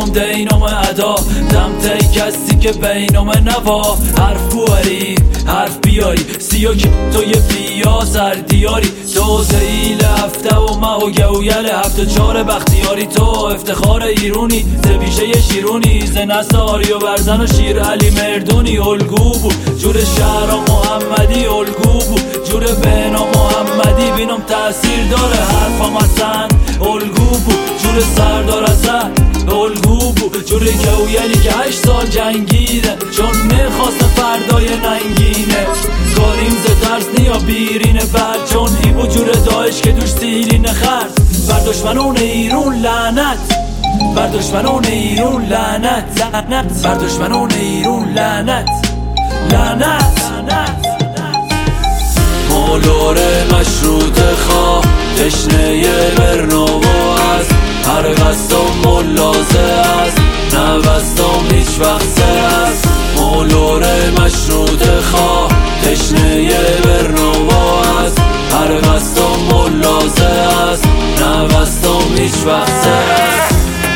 بینم دینم ادا دمته کسی که بینم نوا حرف بواری حرف بیاری سیو که توی بیا سردیاری تو زیل هفته و ما و گویل هفته چار بختیاری تو افتخار ایرونی زبیشه شیرونی زنساری و برزن و شیر علی مردونی الگو بود جور شهر محمدی الگو بود جور بنا محمدی بینم تأثیر داره حرفم اصلا الگو بود جور سردار اصلا الگو بود جور گویلی که 8 سال جنگیده چون میخواست فردای ننگینه کاریم ز ترس نیا بیرینه بعد چون ای بود جور داعش که دوش سیلین خرد بر دشمنون ایرون لعنت بر دشمنون ایرون لعنت بر دشمنون ایرون لعنت لعنت مولور مشروط خواه تشنه برنامه است هر قصدم ملازه است نه قصدم هیچ وقته است مولور مشروط خواه تشنه برنامه است هر قصدم ملازه است نه قصدم هیچ وقته است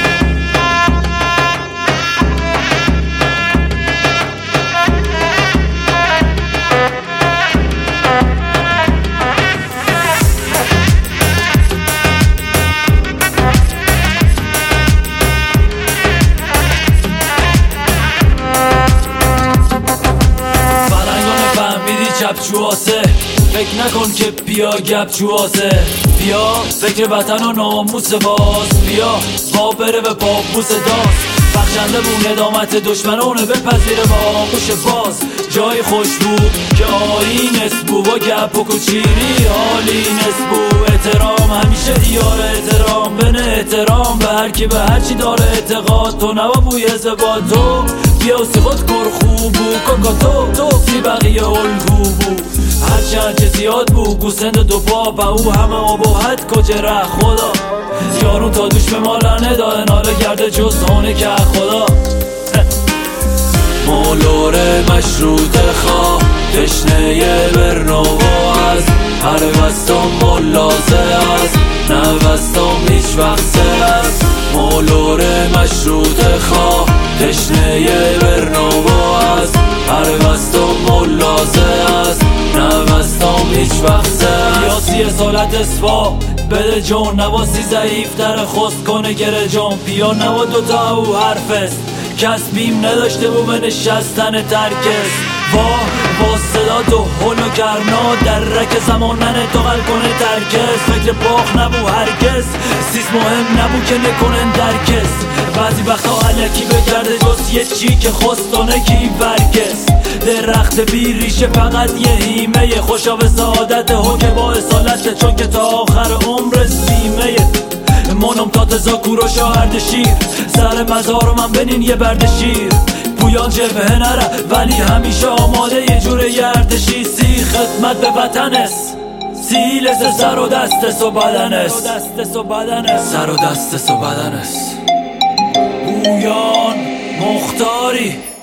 چواسه فکر نکن که بیا گپ چواسه بیا فکر وطن و ناموس باز بیا با بره به پاپوس داست بخشنده بود ندامت دشمنونه بپذیره با آغوش باز جای خوش بود که آیین اسبو با گپ و کچیری حالی نسبو احترام همیشه دیار احترام بنه احترام به هر کی به هر چی داره اعتقاد تو نوا بوی زباد تو بیا سی خود کر خوب بود کاکا تو سی بقیه الگو بود هرچند که زیاد بود گوسند دو پا و او همه آبوحت کجه ره خدا یارون تا دوش به ما لنه داده ناله کرده جز هونه که خدا مولور مشروط خواه تشنه برنامه است هر قصدم ملازه است نه قصدم هیچ وقته است مولور مشروط خواه تشنه برنامه است هر قصدم ملازه است نه قصدم هیچ وقته است یا 30 سالت اصفا بده جون نواسی ضعیف تر خست کنه گره جون بیا نوا دوتا او حرف است کس بیم نداشته بو به نشستن ترکس با صدا دو هل و گرنا در رک زمان ننه داغل کنه ترکس فکر باخ نبو هرگز سیز مهم نبو که نکنن درکس بعضی وقتا علکی بگرده جز یه چی که خستانه کی برکس درخت بی ریشه فقط یه هیمه خوشا به سعادت حکم با اصالت چون که تا آخر عمر سیمه منم تا تزاکور و شاهرد شیر سر مزار من بنین یه برد شیر پویان جبهه نره ولی همیشه آماده یه جور گردشی سی خدمت به وطنس سی لز سر و دستس و بدنس سر و دستس و بدنس پویان مختاری